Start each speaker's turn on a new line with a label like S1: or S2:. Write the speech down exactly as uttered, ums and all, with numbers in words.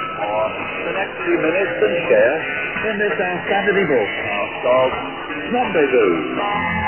S1: for the next few minutes and share in this our Saturday book, our called Rendezvous.